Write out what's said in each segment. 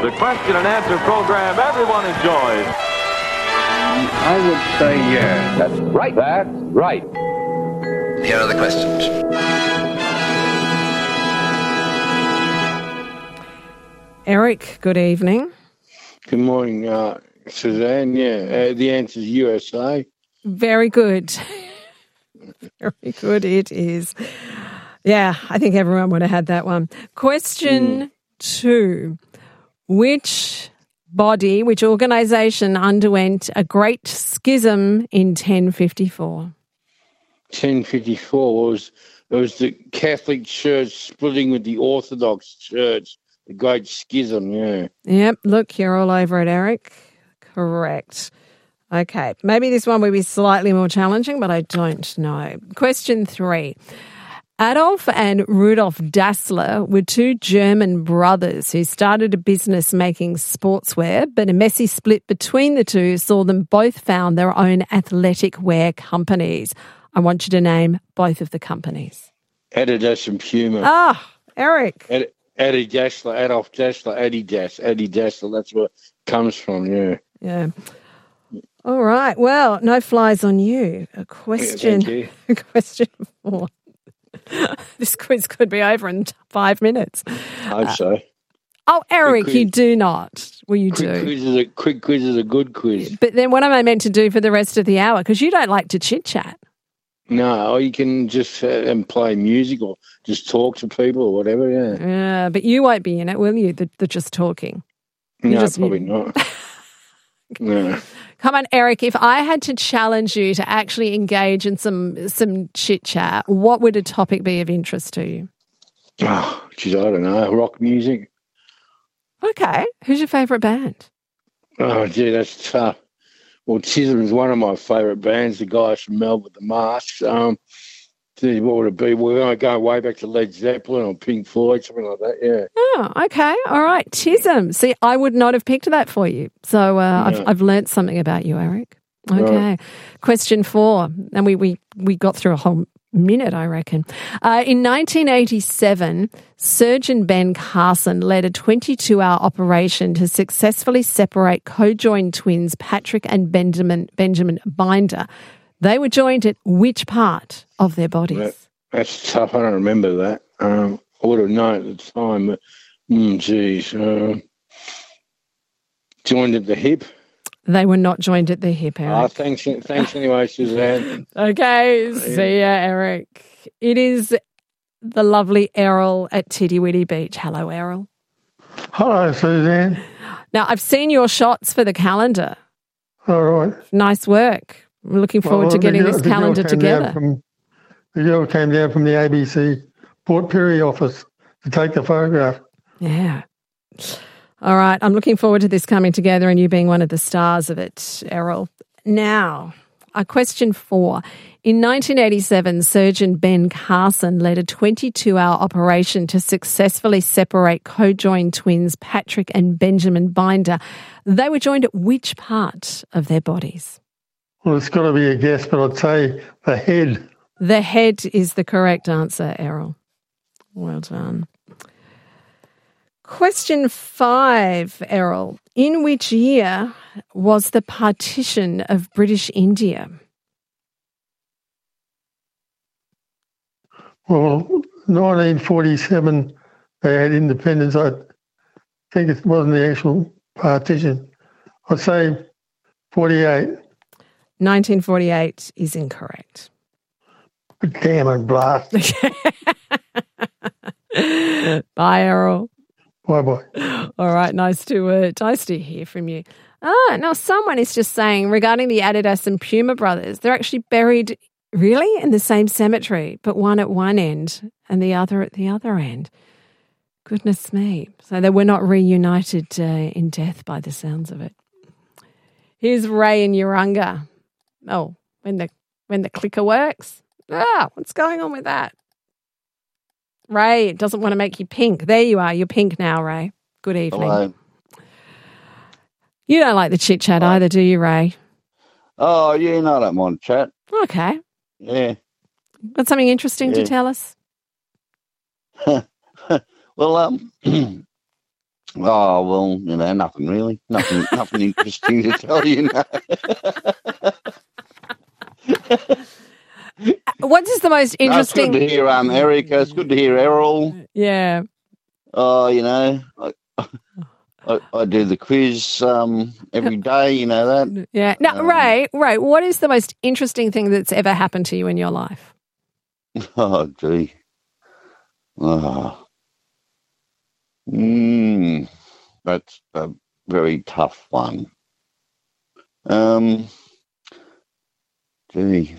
The question and answer program everyone enjoys. I would say yes. That's right. That's right. Here are the questions. Eric, good evening. Good morning, Suzanne. Yeah, the answer is USA. Very good. Very good it is. Yeah, I think everyone would have had that one. Question 2. Which organisation underwent a great schism in 1054? 1054 was the Catholic Church splitting with the Orthodox Church. The Great Schism, yeah. Yep, look, you're all over it, Eric. Correct. Okay, maybe this one will be slightly more challenging, but I don't know. Question 3. Adolf and Rudolf Dassler were two German brothers who started a business making sportswear, but a messy split between the two saw them both found their own athletic wear companies. I want you to name both of the companies. Adidas and Puma. Ah, Eric. Adolf Dassler, Adidas, that's where it comes from, yeah. Yeah. All right. Well, no flies on you. A question. Yeah, thank you. Question 4. This quiz could be over in 5 minutes. I hope so. Oh, Eric, you do not. Well, you do. Quick quiz is a good quiz. But then what am I meant to do for the rest of the hour? Because you don't like to chit-chat. No, or you can just and play music or just talk to people or whatever, yeah. Yeah, but you won't be in it, will you? The just talking. Probably not. No. Come on, Eric, if I had to challenge you to actually engage in some chit-chat, what would a topic be of interest to you? Oh, geez, I don't know. Rock music. Okay. Who's your favourite band? Oh, gee, that's tough. Well, Chisholm is one of my favourite bands, the guys from Melbourne with the Masks. Gee, what would it be? We're going to go way back to Led Zeppelin or Pink Floyd, something like that, yeah. Oh, okay. All right. Chisholm. See, I would not have picked that for you. So I've learnt something about you, Eric. Okay. Right. Question 4. And we got through a whole minute, I reckon. In 1987, Surgeon Ben Carson led a 22-hour operation to successfully separate co-joined twins Patrick and Benjamin Binder. They were joined at which part of their bodies? That's tough. I don't remember that. I would have known at the time, but joined at the hip. They were not joined at the hip, Eric. Thanks anyway, Suzanne. Okay, see ya, Eric. It is the lovely Errol at Titty Witty Beach. Hello, Errol. Hello, Suzanne. Now, I've seen your shots for the calendar. All right. Nice work. I'm looking forward to getting this calendar together. The girl came down from the ABC Port Pirie office to take the photograph. Yeah. All right. I'm looking forward to this coming together and you being one of the stars of it, Errol. Now, question 4. In 1987, Surgeon Ben Carson led a 22-hour operation to successfully separate co-joined twins Patrick and Benjamin Binder. They were joined at which part of their bodies? Well, it's got to be a guess, but I'd say the head. The head is the correct answer, Errol. Well done. Question 5, Errol. In which year was the partition of British India? Well, 1947, they had independence. I think it wasn't the actual partition. I'd say 48. 1948 is incorrect. Damn it, blast. Bye, Errol. Bye-bye. All right, nice to hear from you. Now someone is just saying regarding the Adidas and Puma brothers, they're actually buried really in the same cemetery, but one at one end and the other at the other end. Goodness me. So they were not reunited in death by the sounds of it. Here's Ray in Urunga. Oh, when the clicker works. What's going on with that? Ray, it doesn't want to make you pink. There you are. You're pink now, Ray. Good evening. Hello. You don't like the chit-chat either, do you, Ray? Oh, yeah, no, I don't mind chat. Okay. Yeah. Got something interesting to tell us? Well, Oh, well, nothing really. Nothing interesting to tell you. What is the most interesting? It's good to hear Erica. It's good to hear Errol. Yeah. Oh, I do the quiz every day, you know that. Yeah. Now, Ray, what is the most interesting thing that's ever happened to you in your life? Oh, gee. That's a very tough one. Gee.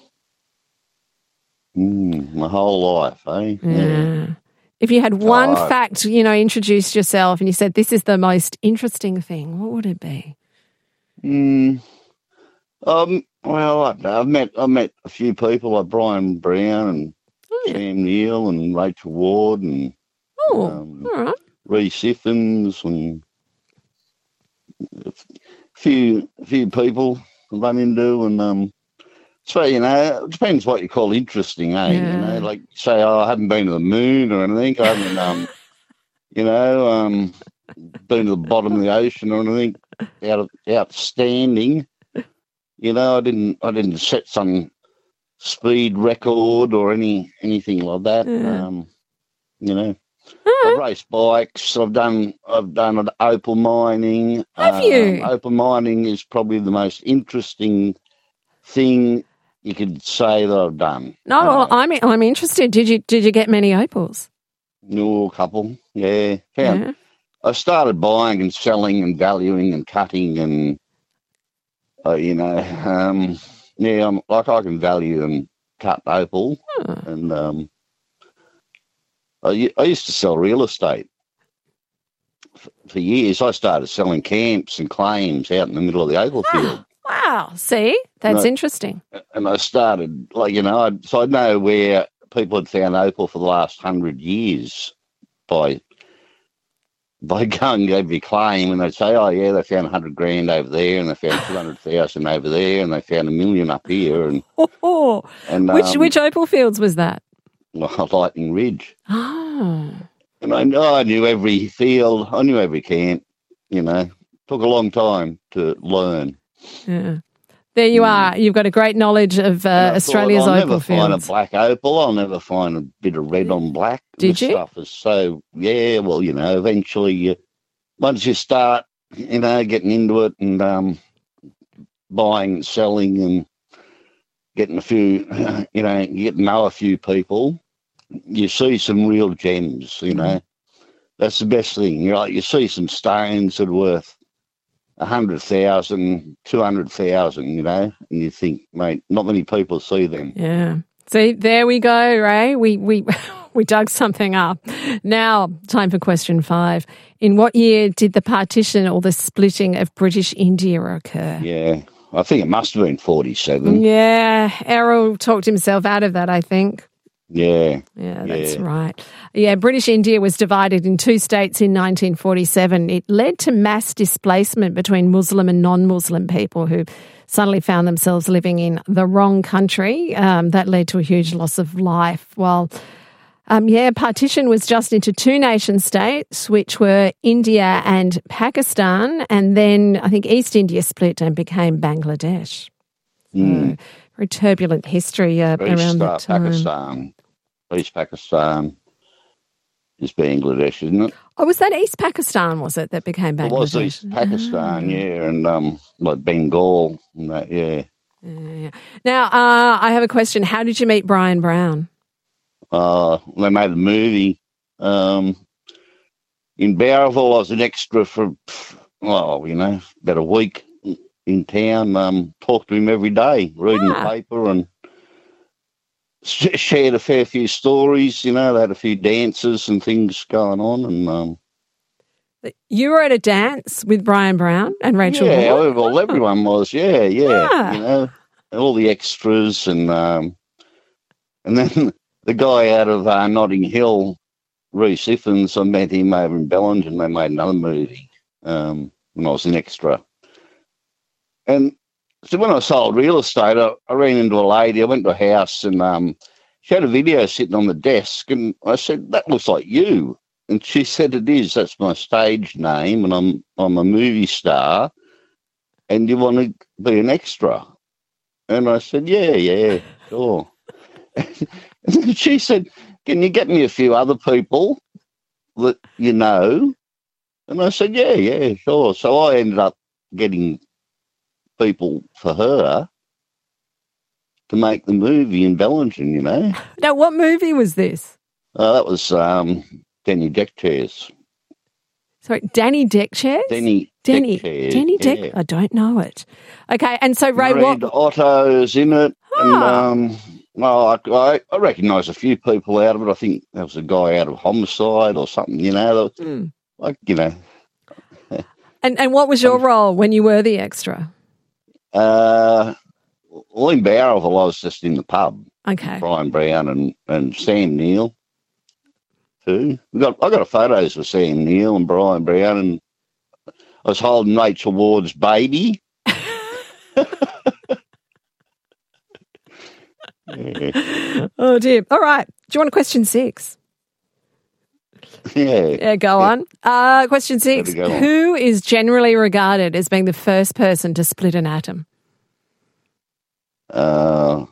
My whole life, eh? Yeah. If you had one fact, introduced yourself and you said, this is the most interesting thing, what would it be? Well, I've met a few people like Brian Brown and Sam Neill and Rachel Ward and all right. Reece Iffins and a few people I run into and so, it depends what you call interesting, eh? Yeah. Like say, I haven't been to the moon or anything. I haven't, been to the bottom of the ocean or anything outstanding. I didn't set some speed record or anything like that. I've raced bikes. I've done opal mining. Have you? Opal mining is probably the most interesting thing you could say that I've done. No, well, I'm interested. Did you get many opals? No, a couple. Yeah, I started buying and selling and valuing and cutting and I can value and cut opal and I used to sell real estate for years. I started selling camps and claims out in the middle of the opal field. Wow. See, that's interesting. And I started, so I know where people had found opal for the last 100 years by going to every claim and they'd say, oh, yeah, they found 100 grand over there and they found 200,000 over there and they found 1 million up here. And, and which opal fields was that? Lightning Ridge. Oh. And I knew every field. I knew every camp, Took a long time to learn. Yeah. There you are. You've got a great knowledge of Australia's opal fields. I'll never find a black opal. I'll never find a bit of red on black. Did you? Stuff is so, eventually once you start, getting into it and buying and selling and getting a few, you get to know a few people, you see some real gems, That's the best thing. You see some stones that are worth 100,000, 200,000, and you think, mate, not many people see them. Yeah. See, there we go, Ray. We dug something up. Now, time for question 5. In what year did the partition or the splitting of British India occur? Yeah, I think it must have been 47. Yeah, Errol talked himself out of that, I think. Yeah. Yeah, that's right. Yeah, British India was divided in 2 states in 1947. It led to mass displacement between Muslim and non-Muslim people who suddenly found themselves living in the wrong country. That led to a huge loss of life. Well, partition was just into 2 nation states, which were India and Pakistan. And then I think East India split and became Bangladesh. Very turbulent history around that time. East Pakistan is Bangladesh, isn't it? Oh, was that East Pakistan, was it, that became Bangladesh? It was East Pakistan, and like Bengal and that, yeah. Now, I have a question. How did you meet Brian Brown? They made a movie in Bowraville. I was an extra for, about a week in town. Talked to him every day, reading the paper and shared a fair few stories. They had a few dances and things going on. And you were at a dance with Brian Brown and Rachel Ward? Yeah, well, everyone was. Yeah. All the extras and then the guy out of Notting Hill, Reece Iffins, I met him over in Bellingen. They made another movie when I was an extra. And so when I sold real estate, I ran into a lady. I went to a house and she had a video sitting on the desk. And I said, that looks like you. And she said, it is. That's my stage name, and I'm a movie star, and you want to be an extra? And I said, yeah, sure. And then she said, can you get me a few other people that you know? And I said, yeah, sure. So I ended up getting people for her to make the movie in Bellingen, you know. Now, what movie was this? That was Danny Deckchairs. Sorry, Danny Deckchairs? Danny Deckchairs. Danny Deck. Yeah. I don't know it. Okay, and so Ray, Red what? Otto's in it, Ah. and I recognise a few people out of it. I think there was a guy out of Homicide or something, you know. Like, you know. And what was your role when you were the extra? Well, in Bowraville, I was just in the pub. Okay. Brian Brown and Sam Neill too. I got photos of Sam Neill and Brian Brown, and I was holding Rachel Ward's baby. Yeah. Oh dear. All right. Do you want a question 6? Yeah, go on. Question 6. Go on. Who is generally regarded as being the first person to split an atom? Oh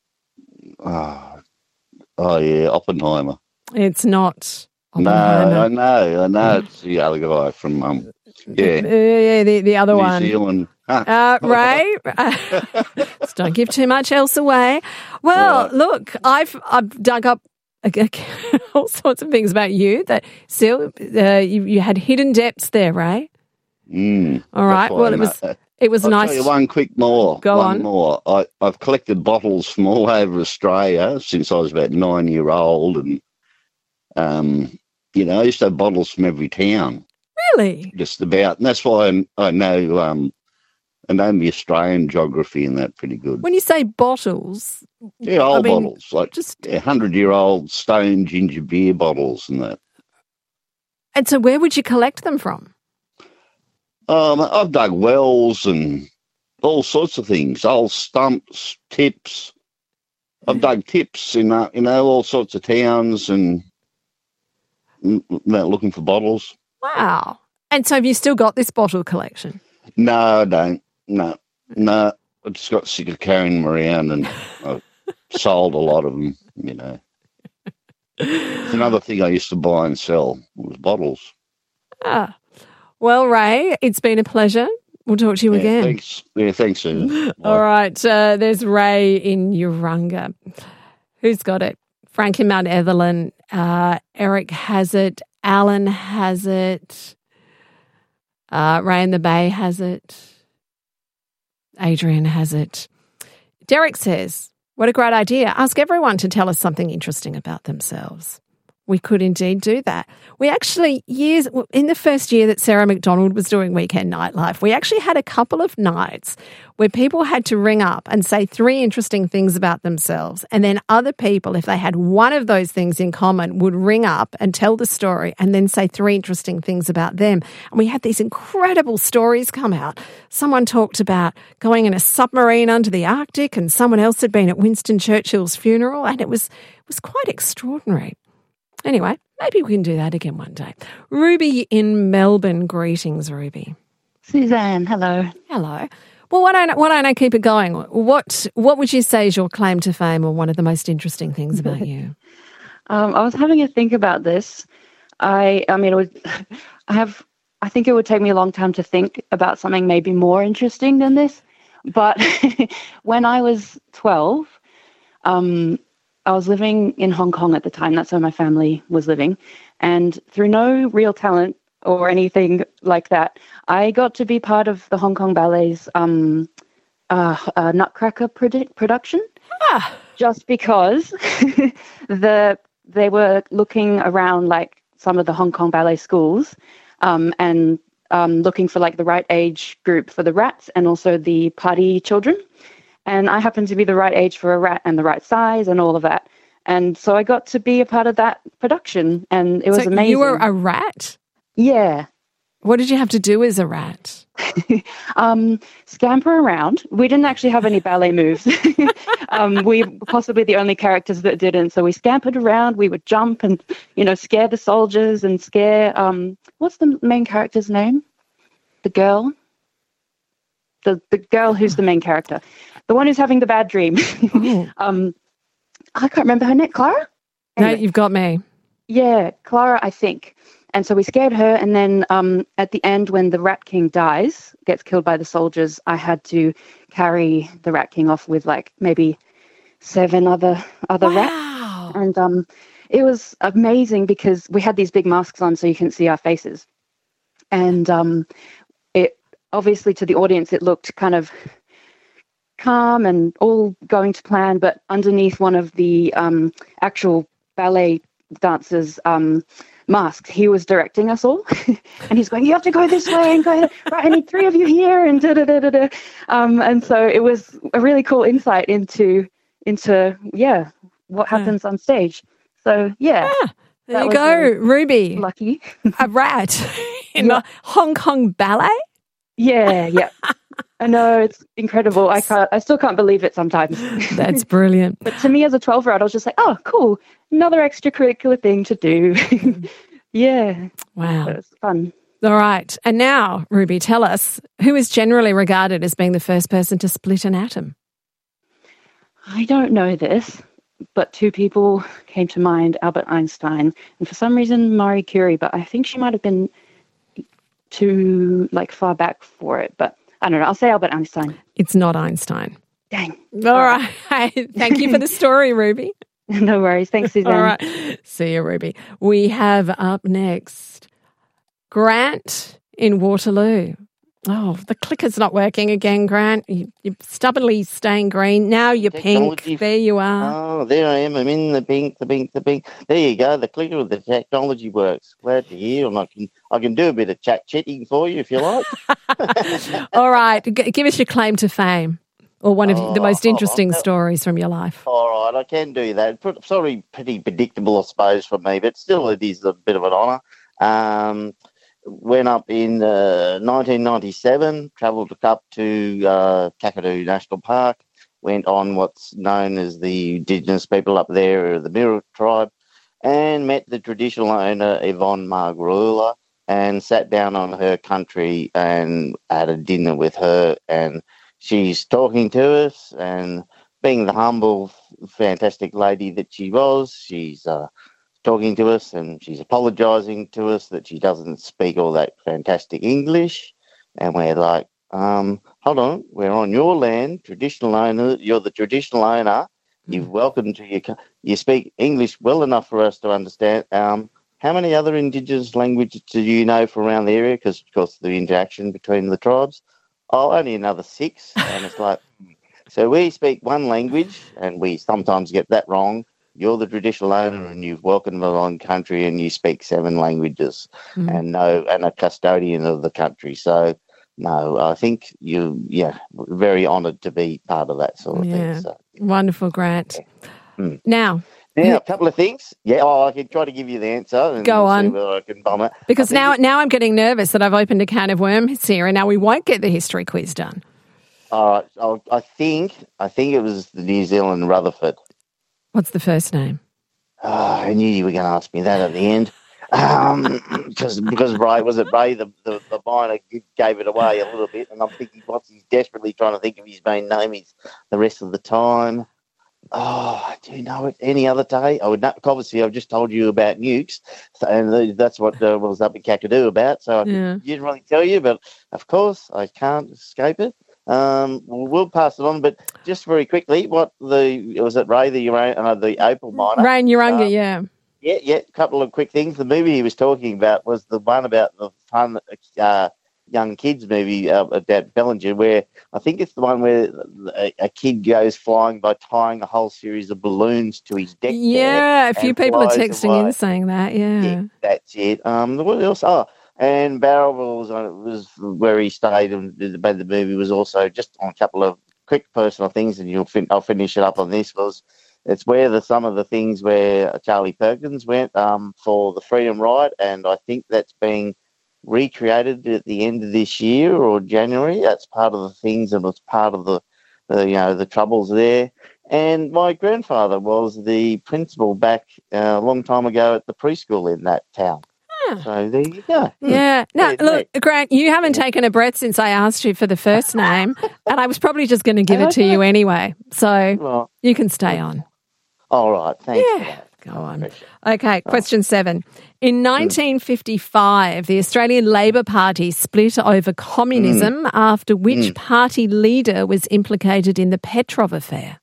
yeah, Oppenheimer. It's not No, Oppenheimer. I know. It's the other guy from the other New one. Zealand. Ray, just don't give too much else away. Well, Right. look, I've dug up all sorts of things about you that still you had hidden depths there, Ray. All right. Well, it was I'll nice. tell you one quick more. Go one on. more. I've collected bottles from all over Australia since I was about 9-year-old, and I used to have bottles from every town. Really? Just about, and that's why I know the Australian geography and that pretty good. When you say bottles, Yeah, old mean, bottles, like just 100-year-old stone ginger beer bottles and that. and so where would you collect them from? I've dug wells and all sorts of things, old stumps, tips. I've dug tips in all sorts of towns and looking for bottles. Wow. And so have you still got this bottle collection? No, I don't. No. I just got sick of carrying them around, and I sold a lot of them, It's another thing I used to buy and sell was bottles. Well, Ray, it's been a pleasure. We'll talk to you again. Thanks. Yeah, thanks, Susan. All right. There's Ray in Urunga. Who's got it? Frank in Mount Evelyn. Eric has it. Alan has it. Ray in the Bay has it. Adrian has it. Derek says, what a great idea. Ask everyone to tell us something interesting about themselves. We could indeed do that. We actually, in the first year that Sarah McDonald was doing Weekend Nightlife, we actually had a couple of nights where people had to ring up and say 3 interesting things about themselves. And then other people, if they had one of those things in common, would ring up and tell the story and then say 3 interesting things about them. And we had these incredible stories come out. Someone talked about going in a submarine under the Arctic, and someone else had been at Winston Churchill's funeral, and it was quite extraordinary. Anyway, maybe we can do that again one day. Ruby in Melbourne. Greetings, Ruby. Suzanne, hello. Hello. Well, why don't I keep it going? What would you say is your claim to fame or one of the most interesting things about you? I was having a think about this. I think it would take me a long time to think about something maybe more interesting than this. But when I was 12, I was living in Hong Kong at the time. That's where my family was living. And through no real talent or anything like that, I got to be part of the Hong Kong Ballet's Nutcracker production. Just because they were looking around like some of the Hong Kong Ballet schools and looking for like the right age group for the rats and also the party children. And I happened to be the right age for a rat and the right size and all of that. And so I got to be a part of that production, and it was amazing. You were a rat? Yeah. What did you have to do as a rat? Scamper around. We didn't actually have any ballet moves. We were possibly the only characters that didn't. So we scampered around. We would jump and, scare the soldiers and scare, what's the main character's name? The girl? The girl who's the main character. The one who's having the bad dream. I can't remember her name. Clara? Anyway. No, you've got me. Yeah, Clara, I think. And so we scared her, and then at the end, when the Rat King dies, gets killed by the soldiers, I had to carry the Rat King off with maybe 7 other rats. And it was amazing because we had these big masks on so you couldn't see our faces. And it obviously to the audience, it looked kind of calm and all going to plan, but underneath one of the actual ballet dancers' masks, he was directing us all, and he's going, "You have to go this way and go right. I need 3 of you here," and da da da da da. And so it was a really cool insight into what happens on stage. So there you go, really Ruby. Lucky, a rat in the Hong Kong Ballet. Yeah. I know, it's incredible. I still can't believe it sometimes. That's brilliant. But to me as a 12-year-old, I was just like, oh, cool. Another extracurricular thing to do. Yeah. Wow. So it was fun. All right. And now, Ruby, tell us, who is generally regarded as being the first person to split an atom? I don't know this, but 2 people came to mind, Albert Einstein, and for some reason, Marie Curie, but I think she might have been too far back for it, but I don't know. I'll say Albert Einstein. It's not Einstein. Dang. All right. Thank you for the story, Ruby. No worries. Thanks, Suzanne. All right. See you, Ruby. We have up next Grant in Waterloo. Oh, the clicker's not working again, Grant. You're stubbornly staying green. Now you're pink. There you are. Oh, there I am. I'm in the pink. There you go. The clicker with the technology works. Glad to hear. And I can do a bit of chatting for you if you like. All right. Give us your claim to fame or one of the most interesting stories from your life. All right. I can do that. Sorry, pretty predictable, I suppose, for me, but still it is a bit of an honour. Went up in 1997, travelled up to Kakadu National Park, went on what's known as the Indigenous people up there, the Mirror tribe, and met the traditional owner, Yvonne Margarula, and sat down on her country and had a dinner with her. And she's talking to us, and being the humble, fantastic lady that she was, she's talking to us, and she's apologising to us that she doesn't speak all that fantastic English. And we're like, hold on, we're on your land, traditional owner, you're the traditional owner, you've welcomed to you speak English well enough for us to understand. How many other Indigenous languages do you know from around the area? Because, of course, the interaction between the tribes. Oh, only another 6. And it's like, so we speak one language, and we sometimes get that wrong. You're the traditional owner and you've welcomed the long country and you speak 7 languages and a custodian of the country. So, no, I think very honoured to be part of that sort of thing. So, wonderful, Grant. Yeah. Now, a couple of things. Yeah, I can try to give you the answer. And go on. See whether I can bomb it. Because now I'm getting nervous that I've opened a can of worms here and now we won't get the history quiz done. All right. I think it was the New Zealand Rutherford. What's the first name? Oh, I knew you were going to ask me that at the end. Because Ray, the miner gave it away a little bit, and I'm thinking, he's desperately trying to think of his main name is the rest of the time. Oh, do you know it any other day? I would not. Obviously, I've just told you about nukes, and that's what was up in Kakadu about. So I didn't really tell you, but of course I can't escape it. We'll pass it on, but just very quickly, was it Ray the opal miner? Ray Nyurunga, yeah. Yeah. A couple of quick things. The movie he was talking about was the one about the fun young kids movie about Bellinger, where I think it's the one where a kid goes flying by tying a whole series of balloons to his deck. Yeah, a few people are texting in saying that. Yeah, that's it. What else? And Barrowville was where he stayed, and the movie was also just on a couple of quick personal things, and I'll finish it up on this. It's where some of the things where Charlie Perkins went for the Freedom Ride, and I think that's being recreated at the end of this year or January. That's part of the things, and it's part of the troubles there. And my grandfather was the principal back a long time ago at the preschool in that town. So there you go. Yeah. Now, look, Grant, you haven't taken a breath since I asked you for the first name, and I was probably just going to give it to you anyway. So you can stay on. All right. Thanks for that. Go on. Okay, question 7. In 1955, the Australian Labor Party split over communism after which party leader was implicated in the Petrov affair?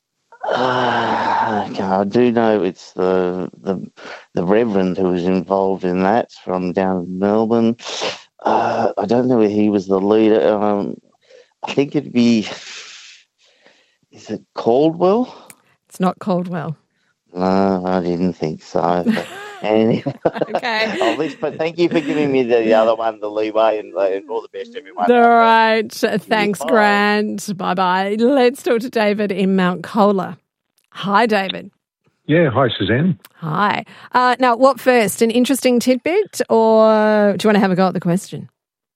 I do know it's the Reverend who was involved in that from down in Melbourne. I don't know if he was the leader. I think it'd be, is it Caldwell? It's not Caldwell. No, I didn't think so. But anyway, okay. But thank you for giving me the other one, the leeway, and all the best, everyone. All right. Thanks, Grant. Bye-bye. Let's talk to David in Mount Colah. Hi, David. Yeah, hi, Suzanne. Hi. Now, what first, an interesting tidbit, or do you want to have a go at the question?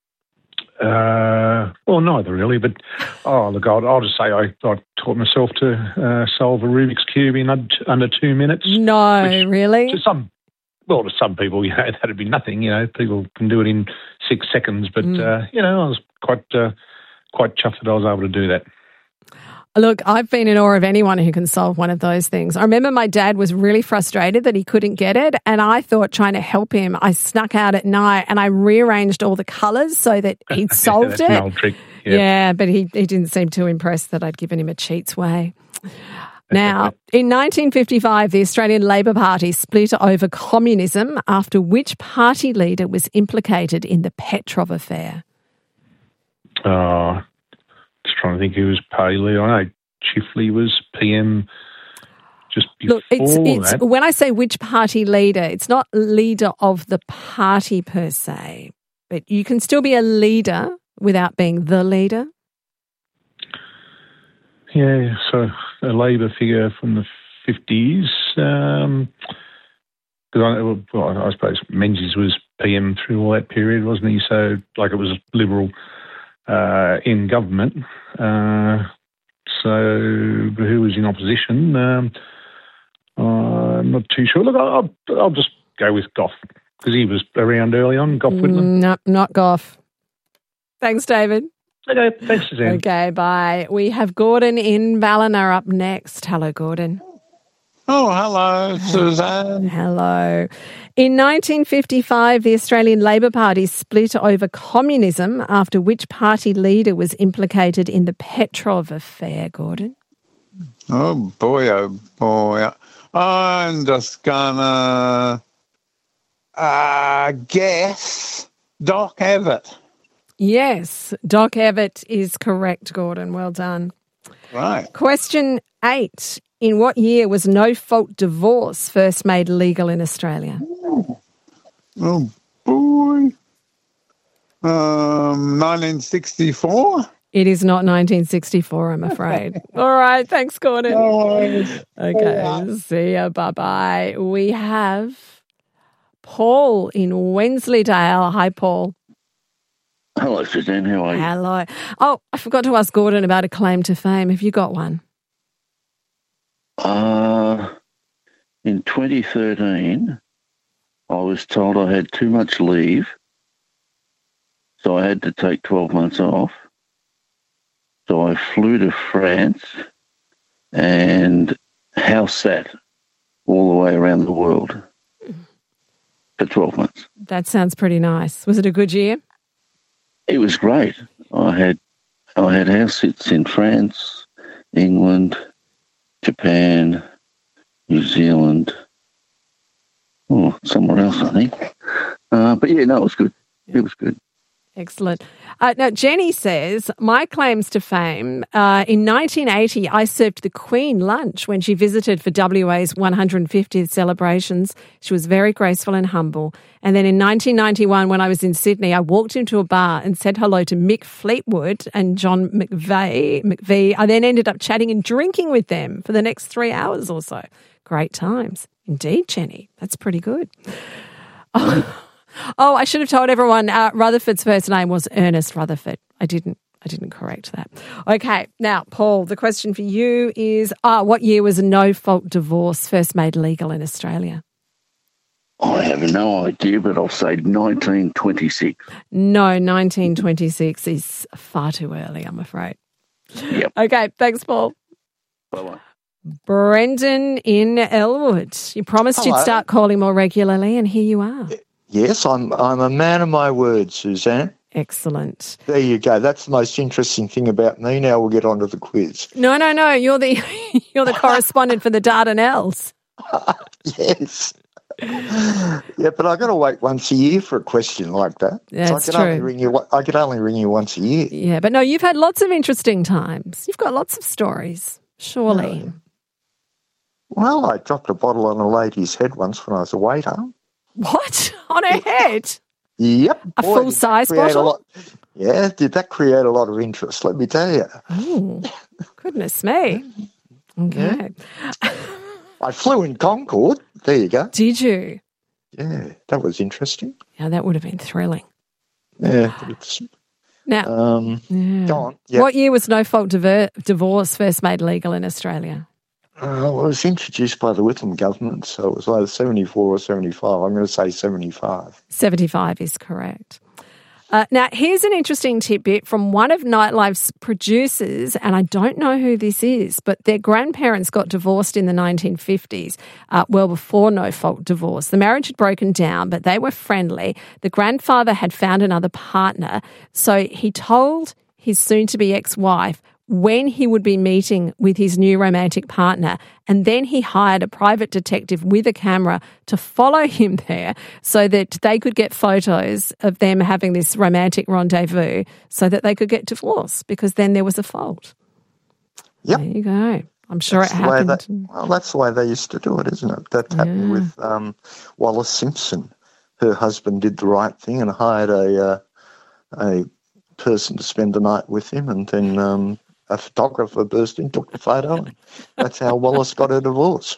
Well, neither really, but look, I'll just say I taught myself to solve a Rubik's Cube in under 2 minutes. No, really? To some people, that'd be nothing. People can do it in 6 seconds, but I was quite chuffed that I was able to do that. Look, I've been in awe of anyone who can solve one of those things. I remember my dad was really frustrated that he couldn't get it, and I thought, trying to help him, I snuck out at night and I rearranged all the colours so that he'd solved that's it. An old trick. Yeah, but he didn't seem too impressed that I'd given him a cheat's way. Now, in 1955, the Australian Labor Party split over communism after which party leader was implicated in the Petrov affair? Just trying to think who was party leader. I know Chifley was PM just before that. When I say which party leader, it's not leader of the party per se, but you can still be a leader without being the leader. Yeah, so a Labor figure from the 50s. I suppose Menzies was PM through all that period, wasn't he? So, it was Liberal in government. So who was in opposition? I'm not too sure. Look, I'll just go with Gough because he was around early on. Gough Whitlam. No, not Gough. Thanks, David. Okay, thanks, Suzanne. Okay, bye. We have Gordon in Ballina up next. Hello, Gordon. Oh, hello, Suzanne. Hello. In 1955, the Australian Labor Party split over communism after which party leader was implicated in the Petrov affair, Gordon? Oh, boy. I'm just gonna guess Doc Evatt. Yes, Doc Evatt is correct, Gordon. Well done. Right. Question 8. In what year was no-fault divorce first made legal in Australia? Oh, boy. 1964? It is not 1964, I'm afraid. All right, thanks, Gordon. Okay, see ya, bye-bye. We have Paul in Wensleydale. Hi, Paul. Hello, Suzanne. How are you? Hello. Oh, I forgot to ask Gordon about a claim to fame. Have you got one? In 2013, I was told I had too much leave, so I had to take 12 months off. So I flew to France and house sat all the way around the world for 12 months. That sounds pretty nice. Was it a good year? It was great. I had house sits in France, England, Japan, New Zealand, somewhere else, I think. But yeah, no, it was good. It was good. Excellent. Now, Jenny says, my claims to fame, in 1980, I served the Queen lunch when she visited for WA's 150th celebrations. She was very graceful and humble. And then in 1991, when I was in Sydney, I walked into a bar and said hello to Mick Fleetwood and John McVie. I then ended up chatting and drinking with them for the next 3 hours or so. Great times. Indeed, Jenny. That's pretty good. Oh, I should have told everyone Rutherford's first name was Ernest Rutherford. I didn't correct that. Okay, now, Paul, the question for you is, what year was a no-fault divorce first made legal in Australia? I have no idea, but I'll say 1926. No, 1926 is far too early, I'm afraid. Yep. Okay, thanks, Paul. Bye-bye. Brendan in Elwood. You promised you'd start calling more regularly, and here you are. Yes, I'm a man of my word, Suzanne. Excellent. There you go. That's the most interesting thing about me. Now we'll get on to the quiz. No. You're the correspondent for the Dardanelles. Yes. Yeah, but I've got to wait once a year for a question like that. That's so true. I could only ring you once a year. Yeah, but no, you've had lots of interesting times. You've got lots of stories, surely. No. Well, I dropped a bottle on a lady's head once when I was a waiter. What? On her head? Yep. A full-size bottle? Did that create a lot of interest, let me tell you. Oh, goodness me. Okay. Yeah. I flew in Concorde. There you go. Did you? Yeah, that was interesting. Yeah, that would have been thrilling. Yeah. Now, go on. Yep. What year was no-fault divorce first made legal in Australia? It was introduced by the Whitlam government, so it was either 74 or 75. I'm going to say 75. 75 is correct. Now, here's an interesting tidbit from one of Nightlife's producers, and I don't know who this is, but their grandparents got divorced in the 1950s, well before no-fault divorce. The marriage had broken down, but they were friendly. The grandfather had found another partner, so he told his soon-to-be ex-wife when he would be meeting with his new romantic partner, and then he hired a private detective with a camera to follow him there so that they could get photos of them having this romantic rendezvous so that they could get divorced, because then there was a fault. Yep. There you go. I'm sure it happened. That's the way they used to do it, isn't it? That happened with Wallace Simpson. Her husband did the right thing and hired a person to spend the night with him, and then a photographer burst in, took the photo, and that's how Wallace got her divorce.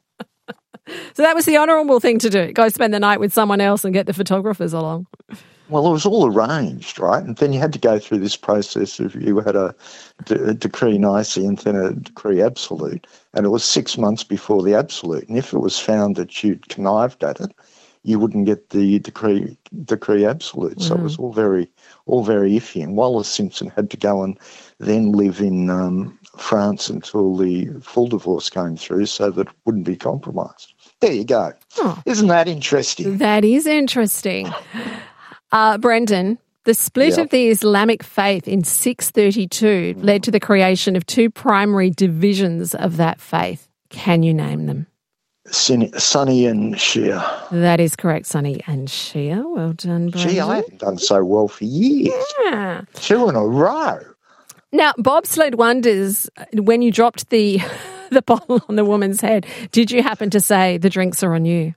So that was the honourable thing to do, go spend the night with someone else and get the photographers along. Well, it was all arranged, right? And then you had to go through this process of you had a decree nisi and then a decree absolute, and it was 6 months before the absolute. And if it was found that you'd connived at it, you wouldn't get the decree absolute. So it was all very iffy. And Wallace Simpson had to go and then live in France until the full divorce came through so that it wouldn't be compromised. There you go. Oh, isn't that interesting? That is interesting. Brendan, the split of the Islamic faith in 632 led to the creation of two primary divisions of that faith. Can you name them? Sunni and Shia. That is correct, Sunni and Shia. Well done, Brendan. Gee, I haven't done so well for years. Yeah. 2 in a row. Now, bobsled wonders, when you dropped the bottle on the woman's head, did you happen to say, the drinks are on you?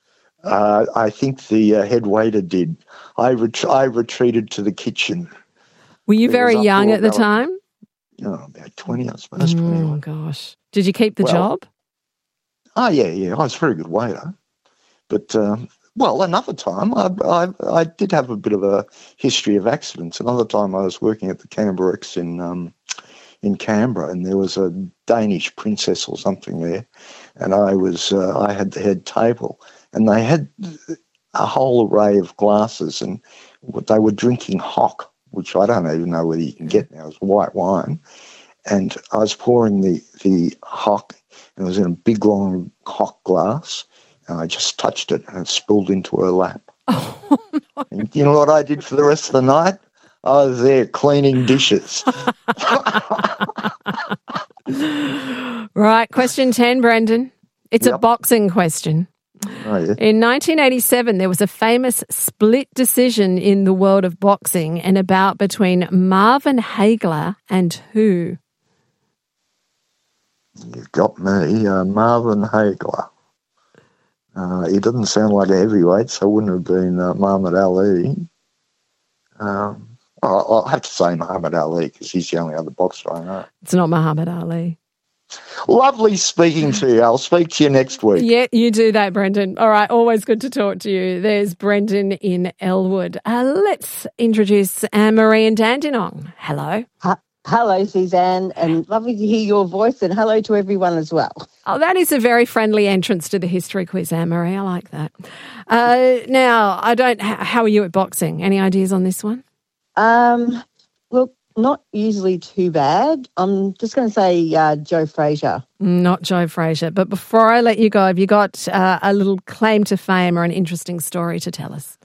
I think the head waiter did. I retreated to the kitchen. Were you very young at the time? About 20, I suppose. Oh, gosh. Did you keep the job? Oh, yeah. I was a very good waiter. But, another time I did have a bit of a history of accidents. Another time I was working at the Canberra-X in Canberra, and there was a Danish princess or something there, and I had the head table, and they had a whole array of glasses, and they were drinking hock, which I don't even know whether you can get now. It was white wine, and I was pouring the hock, and it was in a big long hock glass, and I just touched it, and it spilled into her lap. Oh, no. And you know what I did for the rest of the night? I was there cleaning dishes. Right, question 10, Brendan. It's a boxing question. Oh, yeah. In 1987, there was a famous split decision in the world of boxing and a bout between Marvin Hagler and who? You've got me, Marvin Hagler. He doesn't sound like a heavyweight, so it wouldn't have been Muhammad Ali. I'll have to say Muhammad Ali because he's the only other boxer I know. It's not Muhammad Ali. Lovely speaking to you. I'll speak to you next week. Yeah, you do that, Brendan. All right, always good to talk to you. There's Brendan in Elwood. Let's introduce Anne-Marie and Dandenong. Hello. Hello, Suzanne, and lovely to hear your voice, and hello to everyone as well. Oh, that is a very friendly entrance to the history quiz, Anne-Marie. I like that. Now, how are you at boxing? Any ideas on this one? Look, not usually too bad. I'm just going to say Joe Frazier. Not Joe Frazier. But before I let you go, have you got a little claim to fame or an interesting story to tell us?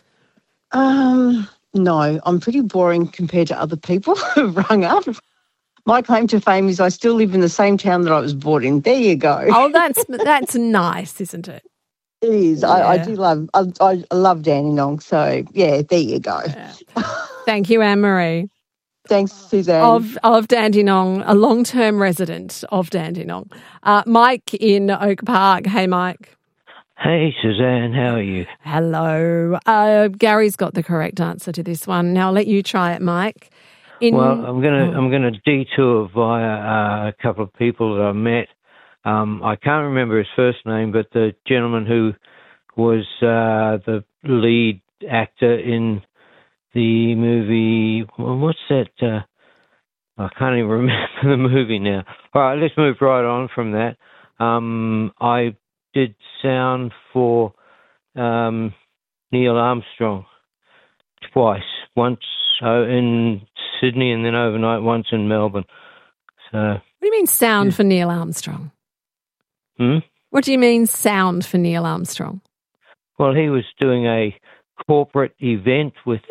No, I'm pretty boring compared to other people who've rung up. My claim to fame is I still live in the same town that I was born in. There you go. Oh, that's nice, isn't it? It is. Yeah. I do love. I love Dandenong. So yeah, there you go. Yeah. Thank you, Anne-Marie. Thanks, Suzanne. Of Dandenong, a long-term resident of Dandenong. Mike in Oak Park. Hey, Mike. Hey, Suzanne. How are you? Hello. Gary's got the correct answer to this one. Now I'll let you try it, Mike. Well, I'm gonna detour via a couple of people that I met. I can't remember his first name, but the gentleman who was the lead actor in the movie. What's that? I can't even remember the movie now. All right, let's move right on from that. I did sound for Neil Armstrong twice. Once in Sydney and then overnight once in Melbourne. So, what do you mean sound for Neil Armstrong? What do you mean sound for Neil Armstrong? Well, he was doing a corporate event with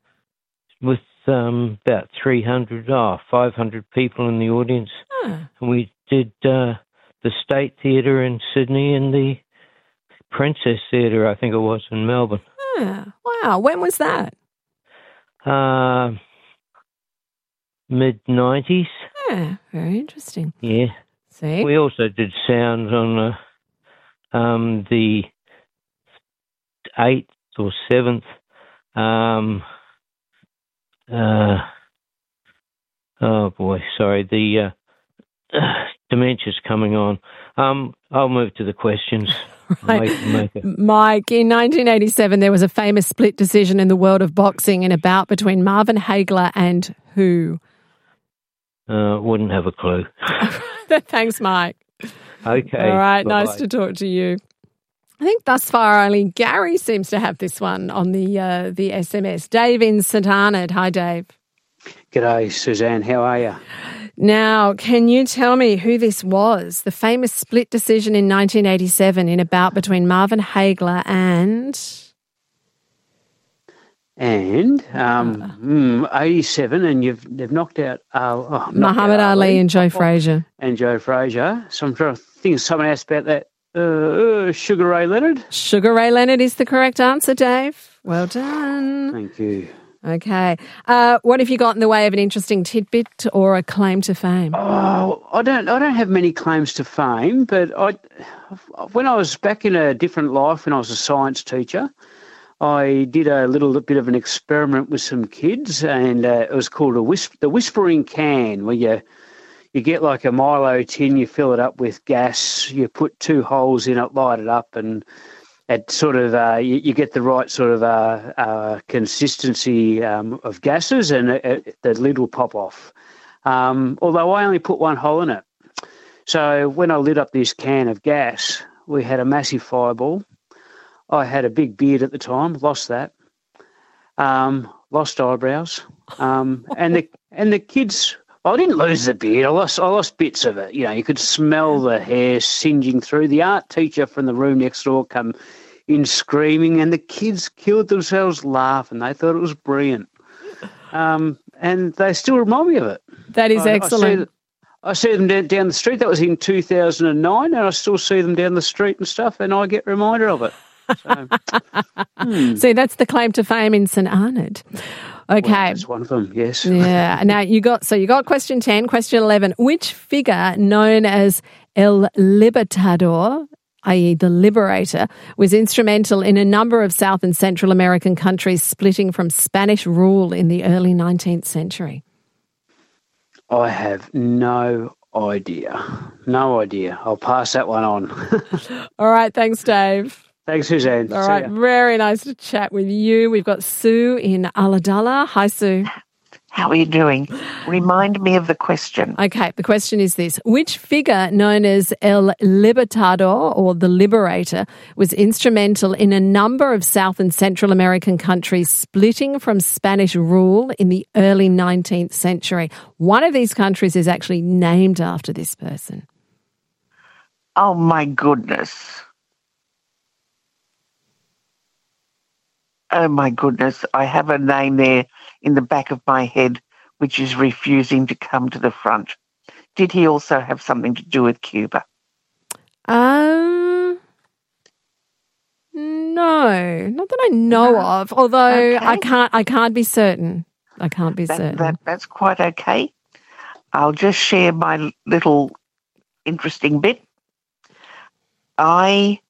about 500 people in the audience. And we did the State Theatre in Sydney and the Princess Theatre, I think it was, in Melbourne. Wow. When was that? Mid-90s. Yeah, very interesting. Yeah. See? We also did sound on the 8th or 7th. Oh, boy, sorry. The dementia's coming on. I'll move to the questions. Right. Mike, in 1987, there was a famous split decision in the world of boxing in a bout between Marvin Hagler and who? Wouldn't have a clue. Thanks, Mike. Okay. All right, bye-bye. Nice to talk to you. I think thus far only Gary seems to have this one on the SMS. Dave in St Arnaud. Hi, Dave. G'day, Suzanne. How are you? Now, can you tell me who this was? The famous split decision in 1987 in a bout between Marvin Hagler and... 87, and they've knocked out Muhammad Ali and Joe Frazier. And Joe Frazier. So I'm trying to think of someone else about that. Sugar Ray Leonard. Sugar Ray Leonard is the correct answer, Dave. Well done. Thank you. Okay. What have you got in the way of an interesting tidbit or a claim to fame? Oh, I don't have many claims to fame, but when I was back in a different life, when I was a science teacher, I did a little bit of an experiment with some kids, and it was called the whispering can, where you get like a Milo tin, you fill it up with gas, you put 2 holes in it, light it up, and it sort of you get the right sort of consistency of gases, and the lid will pop off. Although I only put 1 hole in it. So when I lit up this can of gas, we had a massive fireball. I had a big beard at the time, lost that, lost eyebrows, and the kids. I didn't lose the beard. I lost bits of it. You know, you could smell the hair singeing through. The art teacher from the room next door come in screaming, and the kids killed themselves laughing. They thought it was brilliant, and they still remind me of it. That is excellent. I see them down the street. That was in 2009, and I still see them down the street and stuff, and I get reminded of it. So, See, that's the claim to fame in St Arnaud. Okay. Well, that's one of them, yes. Yeah. Now, you got question 10, question 11. Which figure known as El Libertador, i.e. the Liberator, was instrumental in a number of South and Central American countries splitting from Spanish rule in the early 19th century? I have no idea. No idea. I'll pass that one on. All right, thanks, Dave. Thanks, Suzanne. All See right, ya. very nice to chat with you. We've got Sue in Ulladulla. Hi, Sue. How are you doing? Remind me of the question. Okay, the question is this. Which figure known as El Libertador, or the Liberator, was instrumental in a number of South and Central American countries splitting from Spanish rule in the early 19th century? One of these countries is actually named after this person. Oh, my goodness. Oh, my goodness. I have a name there in the back of my head which is refusing to come to the front. Did he also have something to do with Cuba? No, not that I know of, although Okay. I can't be certain. I can't be certain. That's quite okay. I'll just share my little interesting bit. I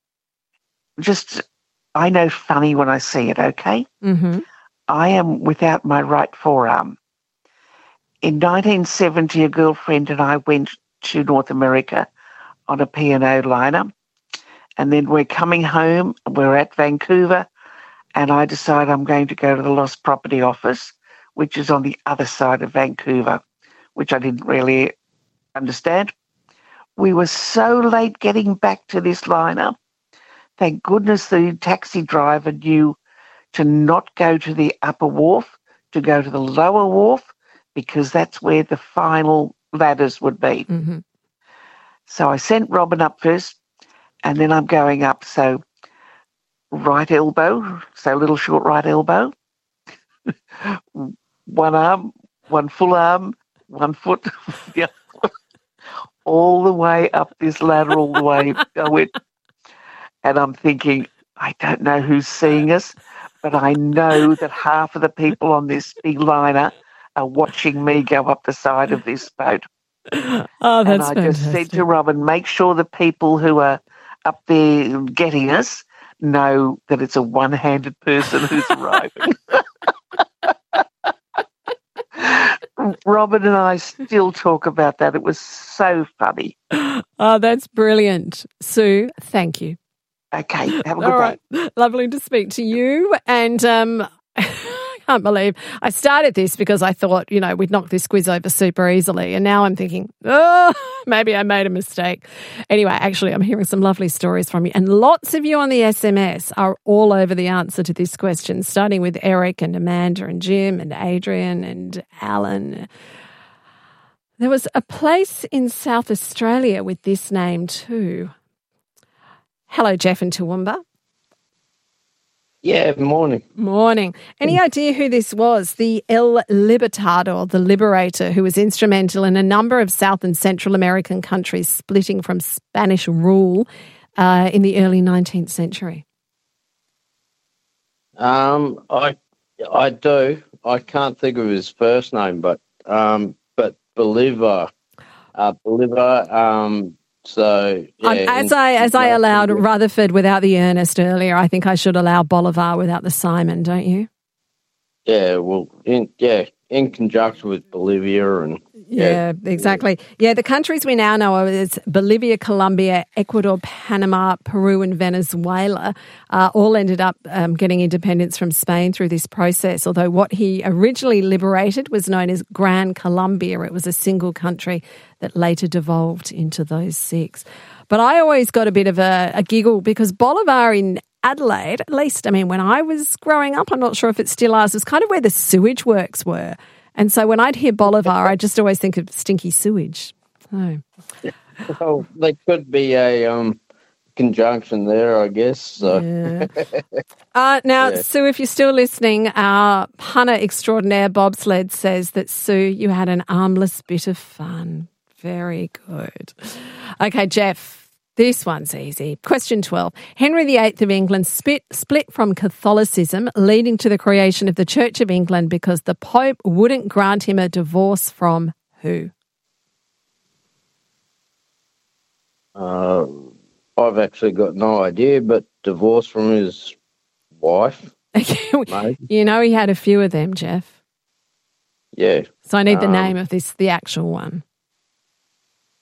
know funny when I see it, okay? Mm-hmm. I am without my right forearm. In 1970, a girlfriend and I went to North America on a P&O liner, and then we're coming home, we're at Vancouver, and I decide I'm going to go to the Lost Property Office, which is on the other side of Vancouver, which I didn't really understand. We were so late getting back to this liner. Thank goodness the taxi driver knew to not go to the upper wharf, to go to the lower wharf, because that's where the final ladders would be. Mm-hmm. So I sent Robin up first, and then I'm going up. So right elbow, so little short right elbow, one arm, one full arm, one foot, the other foot, all the way up this ladder, all the way I went. And I'm thinking, I don't know who's seeing us, but I know that half of the people on this big liner are watching me go up the side of this boat. Oh, that's and I just said fantastic. to Robin, make sure the people who are up there getting us know that it's a one-handed person who's arriving. Robin and I still talk about that. It was so funny. Oh, that's brilliant. Sue, thank you. Okay, have a good All day. right. Lovely to speak to you. And I can't believe I started this because I thought, we'd knock this quiz over super easily. And now I'm thinking, maybe I made a mistake. Anyway, actually, I'm hearing some lovely stories from you. And lots of you on the SMS are all over the answer to this question, starting with Eric and Amanda and Jim and Adrian and Alan. There was a place in South Australia with this name too. Hello, Jeff and Toowoomba. Yeah, morning. Morning. Any idea who this was? The El Libertador, the Liberator, who was instrumental in a number of South and Central American countries splitting from Spanish rule in the early 19th century. I do. I can't think of his first name, but Bolivar. So yeah, as I allowed Rutherford without the Ernest earlier, I think I should allow Bolivar without the Simon, don't you? Yeah, well, in conjunction with Bolivia and Yeah, exactly. Yeah, the countries we now know of is Bolivia, Colombia, Ecuador, Panama, Peru and Venezuela all ended up getting independence from Spain through this process, although what he originally liberated was known as Gran Colombia. It was a single country that later devolved into those six. But I always got a bit of a giggle because Bolivar in Adelaide, at least, when I was growing up, I'm not sure if it still is, was kind of where the sewage works were. And so when I'd hear Bolivar, I just always think of stinky sewage. Oh. Well, there could be a conjunction there, I guess. So. Yeah. Now, Sue, if you're still listening, our punter extraordinaire bobsled says that, Sue, you had an armless bit of fun. Very good. Okay, Jeff, this one's easy. Question 12. Henry VIII of England split from Catholicism, leading to the creation of the Church of England because the Pope wouldn't grant him a divorce from who? I've actually got no idea, but divorce from his wife. You know he had a few of them, Jeff. Yeah. So I need the name of the actual one.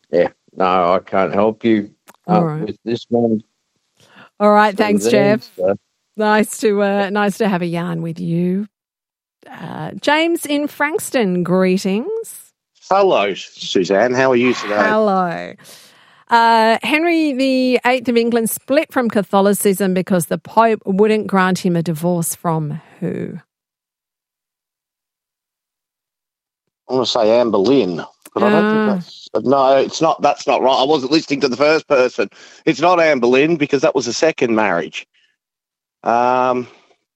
Yeah, no, I can't help you with this one. All right, thanks, Then, Jeff. so- Nice to have a yarn with you. James in Frankston, greetings. Hello, Suzanne. How are you today? Hello. Henry VIII of England split from Catholicism because the Pope wouldn't grant him a divorce from who? I want to say Anne Boleyn, but I don't think that's... No, it's not. That's not right. I wasn't listening to the first person. It's not Anne Boleyn because that was a second marriage. Catherine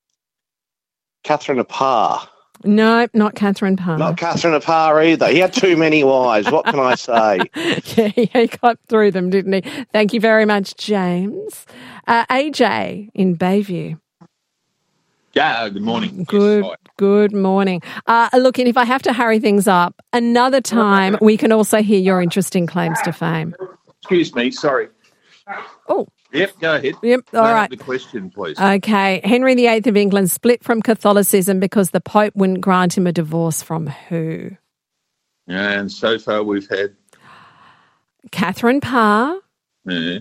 of Parr. No, not Catherine Parr. Not Catherine of Parr either. He had too many wives. What can I say? Yeah, he got through them, didn't he? Thank you very much, James. AJ in Bayview. Yeah, good morning. Good morning. Look, and if I have to hurry things up, another time we can also hear your interesting claims to fame. Excuse me, sorry. Oh. Yep, go ahead. Yep, all right. The question, please. Okay. Henry VIII of England split from Catholicism because the Pope wouldn't grant him a divorce from who? And so far we've had... Catherine Parr. Yeah.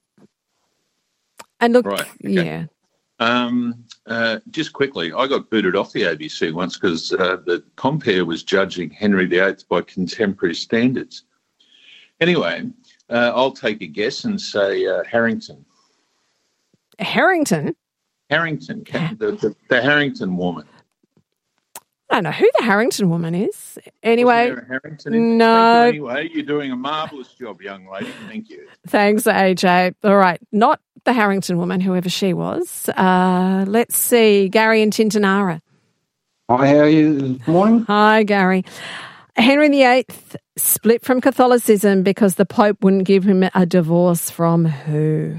And look, right, okay. Yeah. Just quickly, I got booted off the ABC once because the compere was judging Henry VIII by contemporary standards. Anyway, I'll take a guess and say Harrington. Harrington? Harrington, the Harrington woman. I don't know who the Harrington woman is. Anyway, Wasn't there a Harrington in no. Thank you anyway, you're doing a marvellous job, young lady. Thank you. Thanks, AJ. All right, not the Harrington woman, whoever she was. Let's see, Gary and Tintinara. Hi, how are you this morning? Hi, Gary. Henry VIII split from Catholicism because the Pope wouldn't give him a divorce from who?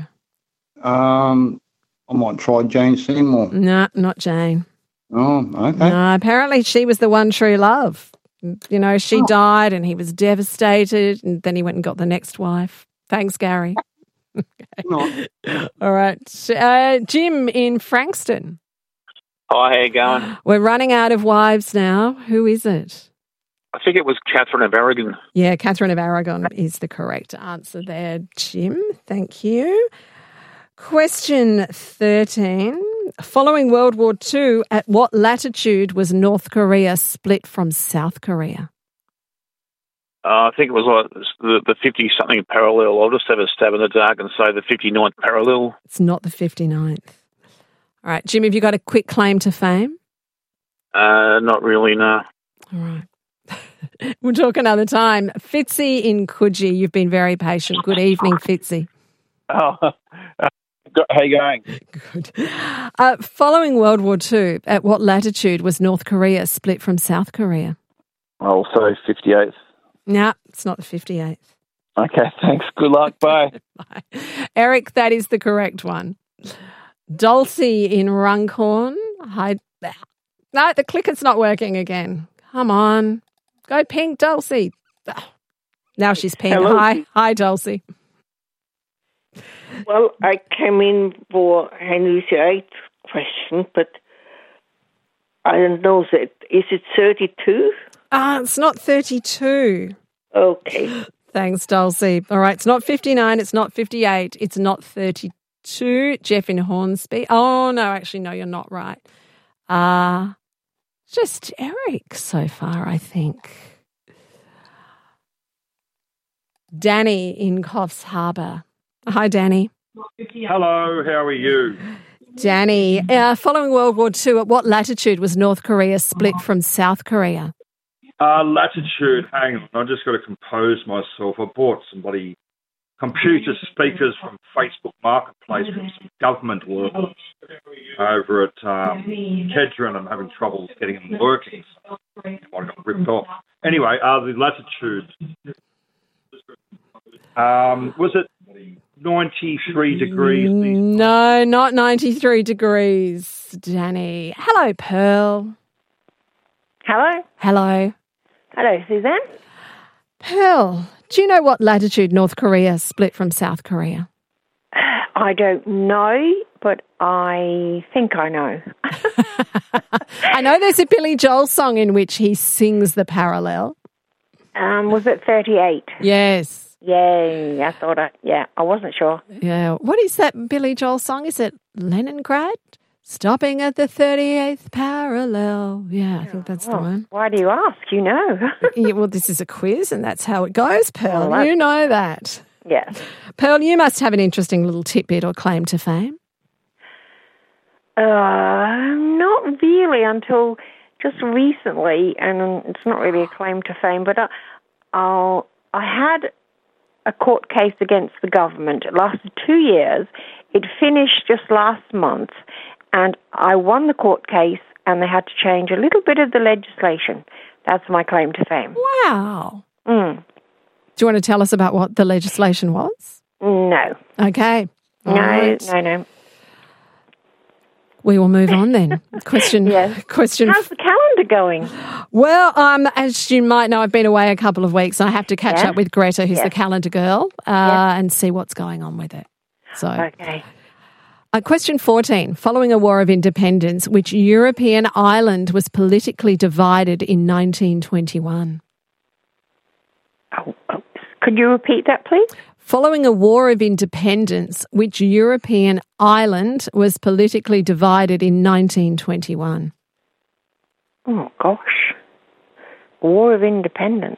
I might try Jane Seymour. No, not Jane. Oh, okay. No, apparently she was the one true love. You know, she died and he was devastated, and then he went and got the next wife. Thanks, Gary. Okay. All right. Jim in Frankston. Hi, how you going? We're running out of wives now. Who is it? I think it was Catherine of Aragon. Yeah, Catherine of Aragon is the correct answer there, Jim. Thank you. Question 13. Following World War II, at what latitude was North Korea split from South Korea? I think it was like the 50-something parallel. I'll just have a stab in the dark and say the 59th parallel. It's not the 59th. All right, Jim, have you got a quick claim to fame? Not really, no. All right. We'll talk another time. Fitzy in Coogee, you've been very patient. Good evening, Fitzy. Oh, how you going? Good. Following World War II, at what latitude was North Korea split from South Korea? I'll say 58th. No, it's not the 58th. Okay, thanks. Good luck. Bye. Bye. Eric, that is the correct one. Dulcie in Runcorn. Hi. No, the clicker's not working again. Come on. Go pink, Dulcie. Now she's pink. Hello. Hi, Dulcie. Well, I came in for Henry VIII question, but I don't know. Is it 32? It's not 32. Okay. Thanks, Dulcie. All right, it's not 59, it's not 58, it's not 32. Jeff in Hornsby. Oh, no, actually, no, you're not right. Just Eric so far, I think. Danny in Coffs Harbour. Hi, Danny. Hello, how are you? Danny, following World War II, at what latitude was North Korea split from South Korea? Latitude, hang on, I just got to compose myself. I bought some bloody computer speakers from Facebook Marketplace from some government workers over at Kedron. I'm having trouble getting them working. So I got ripped off. Anyway, the latitude, was it 93 degrees? No, not 93 degrees, Danny. Hello, Pearl. Hello? Hello. Hello, Suzanne. Pearl, do you know what latitude North Korea split from South Korea? I don't know, but I think I know. I know there's a Billy Joel song in which he sings the parallel. Was it 38? Yes. Yeah, I wasn't sure. Yeah. What is that Billy Joel song? Is it Leningrad? Stopping at the 38th parallel. Yeah, I think that's the one. Why do you ask? You know. Yeah, well, this is a quiz and that's how it goes, Pearl. Well, you know that. Yes. Pearl, you must have an interesting little tidbit or claim to fame. Not really until just recently, and it's not really a claim to fame, but I had a court case against the government. It lasted 2 years. It finished just last month, and I won the court case, and they had to change a little bit of the legislation. That's my claim to fame. Wow. Mm. Do you want to tell us about what the legislation was? No. Okay. No. We will move on then. Question. Yes. Question. How's the calendar going? Well, as you might know, I've been away a couple of weeks. I have to catch up with Greta, who's the calendar girl, and see what's going on with it. So, okay. Question 14. Following a war of independence, which European island was politically divided in 1921? Could you repeat that, please? Following a war of independence, which European island was politically divided in 1921? Oh, gosh. War of Independence.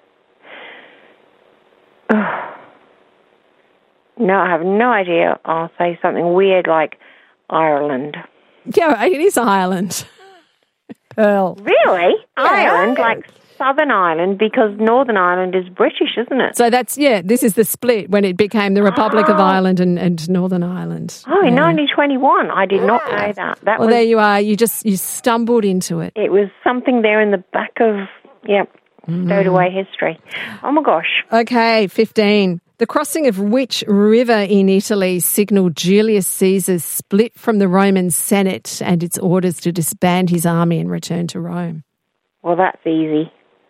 Oh. No, I have no idea. I'll say something weird like Ireland. Yeah, it is Ireland. Pearl. Really? Ireland? Like Southern Ireland, because Northern Ireland is British, isn't it? So that's, this is the split when it became the Republic of Ireland and Northern Ireland. Oh, in 1921. I did not know that. Well, there you are. You stumbled into it. It was something there in the back of, stowed away history. Oh, my gosh. Okay, 15. The crossing of which river in Italy signalled Julius Caesar's split from the Roman Senate and its orders to disband his army and return to Rome? Well, that's easy.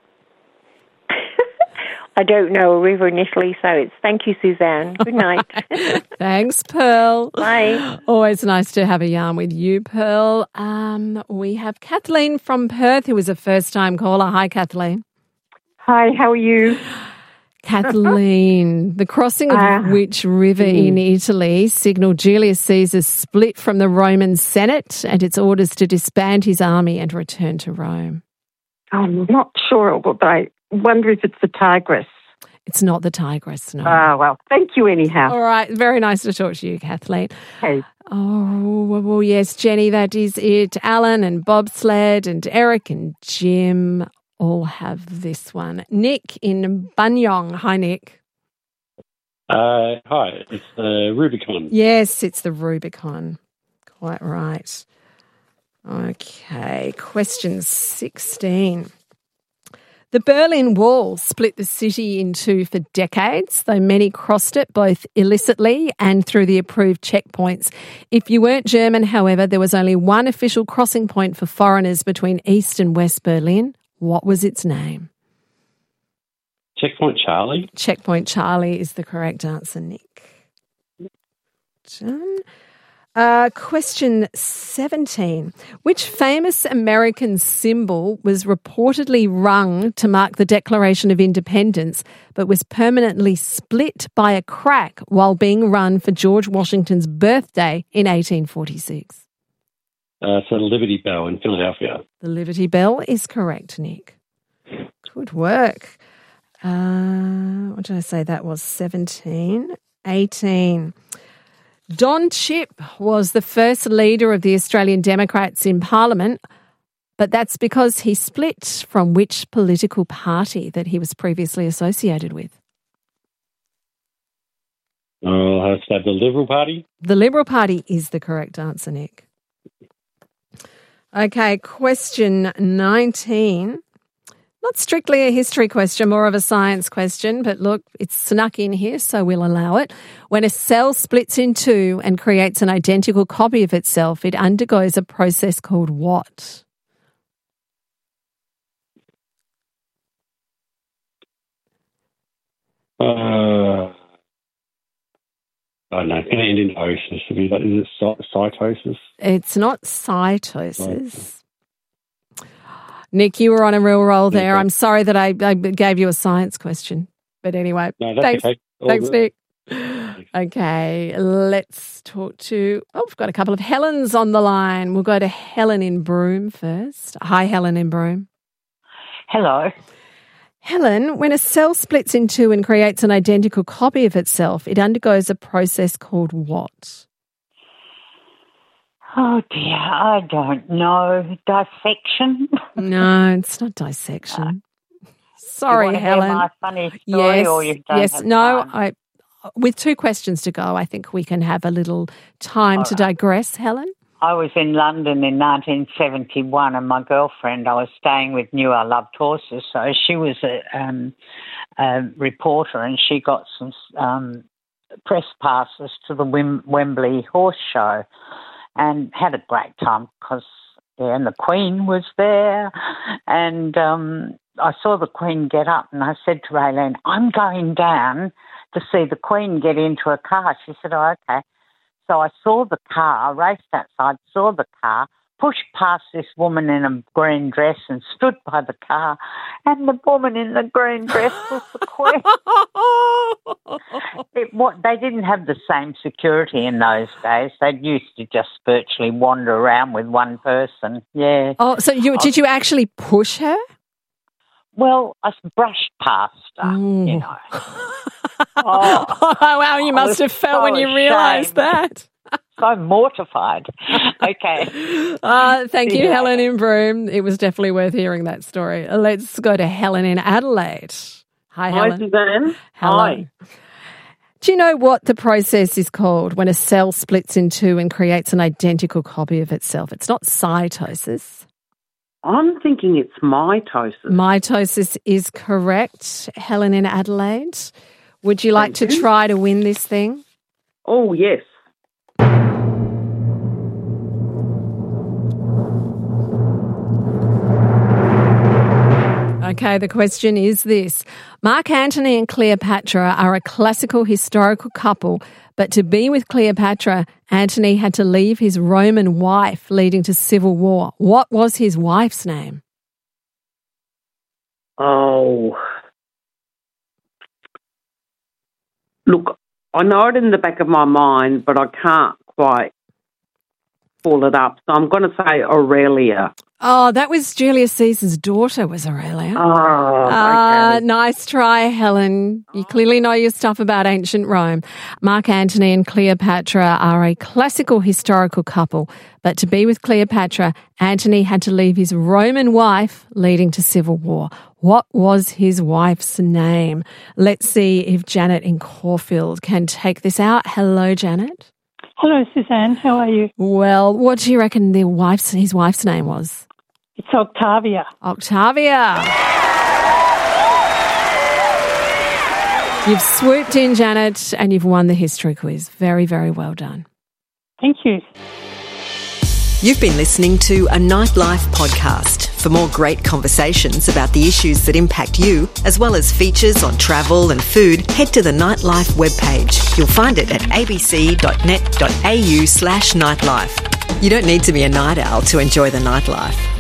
I don't know a river in Italy, so it's thank you, Suzanne. Good night. Thanks, Pearl. Bye. Always nice to have a yarn with you, Pearl. We have Kathleen from Perth, who is a first-time caller. Hi, Kathleen. Hi, how are you? Kathleen, the crossing of which river in Italy signalled Julius Caesar's split from the Roman Senate and its orders to disband his army and return to Rome? I'm not sure, but I wonder if it's the Tigris. It's not the Tigris, no. Well, thank you anyhow. All right, very nice to talk to you, Kathleen. Hey. Oh, well, yes, Jenny, that is it. Alan and Bobsled and Eric and Jim all have this one. Nick in Banyong. Hi, Nick. Hi, it's the Rubicon. Yes, it's the Rubicon. Quite right. Okay, question 16. The Berlin Wall split the city in two for decades, though many crossed it both illicitly and through the approved checkpoints. If you weren't German, however, there was only one official crossing point for foreigners between East and West Berlin. What was its name? Checkpoint Charlie. Checkpoint Charlie is the correct answer, Nick. Done. Question 17. Which famous American symbol was reportedly rung to mark the Declaration of Independence, but was permanently split by a crack while being run for George Washington's birthday in 1846? So the Liberty Bell in Philadelphia. The Liberty Bell is correct, Nick. Good work. What did I say? That was 17. 18. Don Chipp was the first leader of the Australian Democrats in Parliament, but that's because he split from which political party that he was previously associated with? I'll say the Liberal Party. The Liberal Party is the correct answer, Nick. Okay, question 19. Not strictly a history question, more of a science question, but look, it's snuck in here, so we'll allow it. When a cell splits in two and creates an identical copy of itself, it undergoes a process called what? I don't know. Can it end in osis? Is it cytosis? It's not cytosis. Nick, you were on a real roll there. I'm sorry that I gave you a science question. But anyway, No, that's thanks, okay. All thanks, good. Nick. Okay, let's talk to. Oh, we've got a couple of Helens on the line. We'll go to Helen in Broome first. Hi, Helen in Broome. Hello. Helen, when a cell splits in two and creates an identical copy of itself, it undergoes a process called what? Oh dear, I don't know. Dissection? No, it's not dissection. Sorry, you want to Helen. hear my funny story, Yes, or you don't yes. have No, time? with 2 questions to go, I think we can have a little time to digress, Helen. I was in London in 1971, and my girlfriend, I was staying with, knew I loved horses, so she was a reporter, and she got some press passes to the Wembley Horse Show, and had a great time because and the Queen was there, and I saw the Queen get up, and I said to Raylene, "I'm going down to see the Queen get into a car." She said, "Oh, okay." So I saw the car, raced outside, saw the car, pushed past this woman in a green dress and stood by the car, and the woman in the green dress was the Queen. They didn't have the same security in those days. They used to just virtually wander around with one person. Yeah. Oh, so did you actually push her? Well, I brushed past her, you know. Oh, wow, you must have felt when you realised that. So mortified. Okay. Thank you, Helen in Broome. It was definitely worth hearing that story. Let's go to Helen in Adelaide. Hi, Helen. Suzanne. Hello. Hi. Do you know what the process is called when a cell splits in two and creates an identical copy of itself? It's not cytosis. I'm thinking it's mitosis. Mitosis is correct, Helen in Adelaide. Would you like to try to win this thing? Oh, yes. Okay, the question is this. Mark Antony and Cleopatra are a classical historical couple, but to be with Cleopatra, Antony had to leave his Roman wife, leading to civil war. What was his wife's name? Oh. Look, I know it in the back of my mind, but I can't quite pull it up. So I'm going to say Aurelia. Oh, that was Julius Caesar's daughter, was Aurelia. Oh, okay. Nice try, Helen. You clearly know your stuff about ancient Rome. Mark Antony and Cleopatra are a classical historical couple, but to be with Cleopatra, Antony had to leave his Roman wife, leading to civil war. What was his wife's name? Let's see if Janet in Caulfield can take this out. Hello, Janet. Hello, Suzanne. How are you? Well, what do you reckon his wife's name was? It's Octavia. Octavia. You've swooped in, Janet, and you've won the history quiz. Very, very well done. Thank you. You've been listening to a Nightlife podcast. For more great conversations about the issues that impact you, as well as features on travel and food, head to the Nightlife webpage. You'll find it at abc.net.au/nightlife. You don't need to be a night owl to enjoy the nightlife.